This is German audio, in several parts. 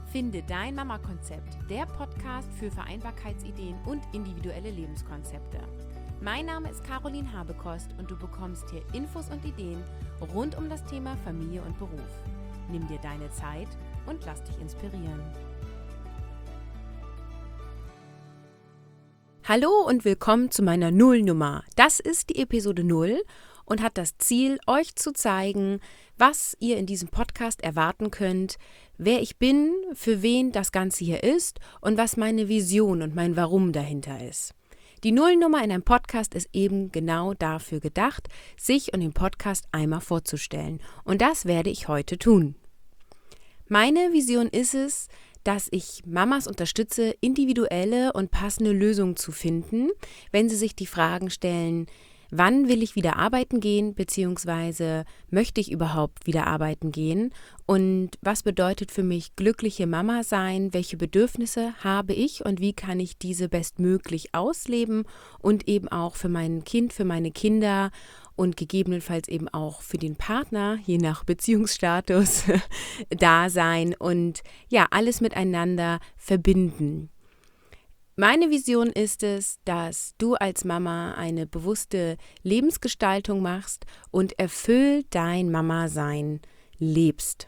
Finde dein Mama-Konzept, der Podcast für Vereinbarkeitsideen und individuelle Lebenskonzepte. Mein Name ist Caroline Habekost und du bekommst hier Infos und Ideen rund um das Thema Familie und Beruf. Nimm dir deine Zeit und lass dich inspirieren. Hallo und willkommen zu meiner Nullnummer. Das ist die Episode 0 und hat das Ziel, euch zu zeigen, was ihr in diesem Podcast erwarten könnt, wer ich bin, für wen das Ganze hier ist und was meine Vision und mein Warum dahinter ist. Die Nullnummer in einem Podcast ist eben genau dafür gedacht, sich und den Podcast einmal vorzustellen. Und das werde ich heute tun. Meine Vision ist es, dass ich Mamas unterstütze, individuelle und passende Lösungen zu finden, wenn sie sich die Fragen stellen: Wann will ich wieder arbeiten gehen, beziehungsweise möchte ich überhaupt wieder arbeiten gehen? Und was bedeutet für mich glückliche Mama sein? Welche Bedürfnisse habe ich und wie kann ich diese bestmöglich ausleben und eben auch für mein Kind, für meine Kinder und gegebenenfalls eben auch für den Partner, je nach Beziehungsstatus, da sein und ja, alles miteinander verbinden. Meine Vision ist es, dass du als Mama eine bewusste Lebensgestaltung machst und erfüllt dein Mama-Sein lebst.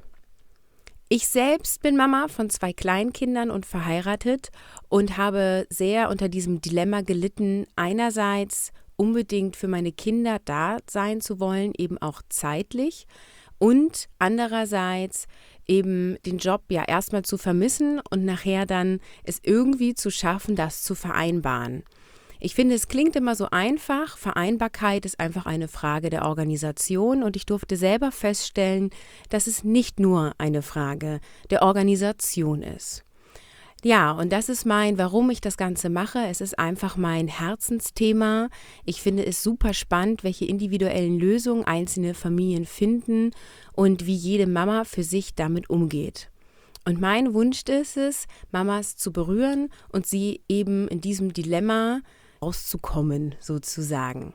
Ich selbst bin Mama von 2 Kleinkindern und verheiratet und habe sehr unter diesem Dilemma gelitten, einerseits unbedingt für meine Kinder da sein zu wollen, eben auch zeitlich, und andererseits eben den Job ja erstmal zu vermissen und nachher dann es irgendwie zu schaffen, das zu vereinbaren. Ich finde, es klingt immer so einfach. Vereinbarkeit ist einfach eine Frage der Organisation und ich durfte selber feststellen, dass es nicht nur eine Frage der Organisation ist. Ja, und das ist warum ich das Ganze mache. Es ist einfach mein Herzensthema. Ich finde es super spannend, welche individuellen Lösungen einzelne Familien finden und wie jede Mama für sich damit umgeht. Und mein Wunsch ist es, Mamas zu berühren und sie eben in diesem Dilemma rauszukommen, sozusagen.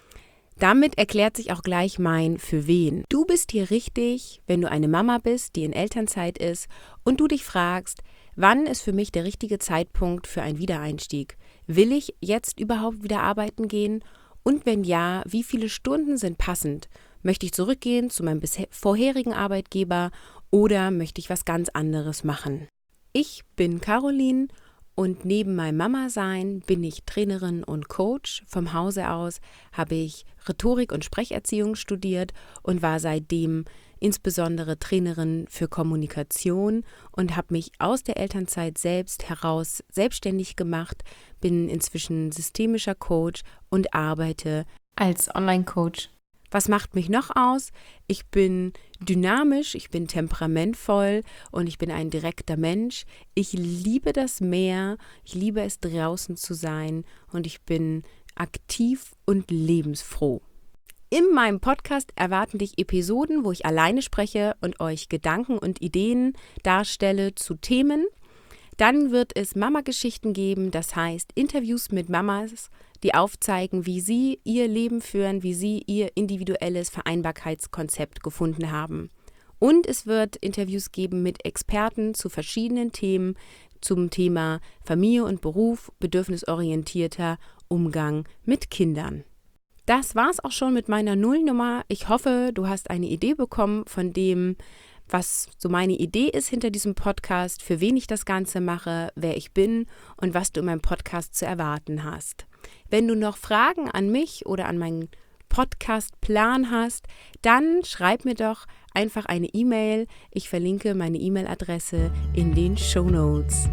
Damit erklärt sich auch gleich mein Für wen. Du bist hier richtig, wenn du eine Mama bist, die in Elternzeit ist und du dich fragst: Wann ist für mich der richtige Zeitpunkt für einen Wiedereinstieg? Will ich jetzt überhaupt wieder arbeiten gehen? Und wenn ja, wie viele Stunden sind passend? Möchte ich zurückgehen zu meinem vorherigen Arbeitgeber oder möchte ich was ganz anderes machen? Ich bin Caroline und neben meinem Mama-Sein bin ich Trainerin und Coach. Vom Hause aus habe ich Rhetorik und Sprecherziehung studiert und war seitdem insbesondere Trainerin für Kommunikation und habe mich aus der Elternzeit selbst heraus selbstständig gemacht, bin inzwischen systemischer Coach und arbeite als Online-Coach. Was macht mich noch aus? Ich bin dynamisch, ich bin temperamentvoll und ich bin ein direkter Mensch. Ich liebe das Meer, ich liebe es draußen zu sein und ich bin aktiv und lebensfroh. In meinem Podcast erwarten dich Episoden, wo ich alleine spreche und euch Gedanken und Ideen darstelle zu Themen. Dann wird es Mama-Geschichten geben, das heißt Interviews mit Mamas, die aufzeigen, wie sie ihr Leben führen, wie sie ihr individuelles Vereinbarkeitskonzept gefunden haben. Und es wird Interviews geben mit Experten zu verschiedenen Themen, zum Thema Familie und Beruf, bedürfnisorientierter Umgang mit Kindern. Das war's auch schon mit meiner Nullnummer. Ich hoffe, du hast eine Idee bekommen von dem, was so meine Idee ist hinter diesem Podcast, für wen ich das Ganze mache, wer ich bin und was du in meinem Podcast zu erwarten hast. Wenn du noch Fragen an mich oder an meinen Podcast-Plan hast, dann schreib mir doch einfach eine E-Mail. Ich verlinke meine E-Mail-Adresse in den Shownotes.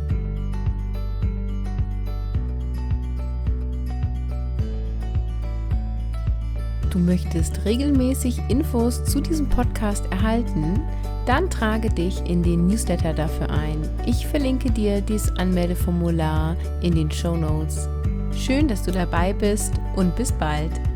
Du möchtest regelmäßig Infos zu diesem Podcast erhalten? Dann trage dich in den Newsletter dafür ein. Ich verlinke dir dieses Anmeldeformular in den Shownotes. Schön, dass du dabei bist und bis bald.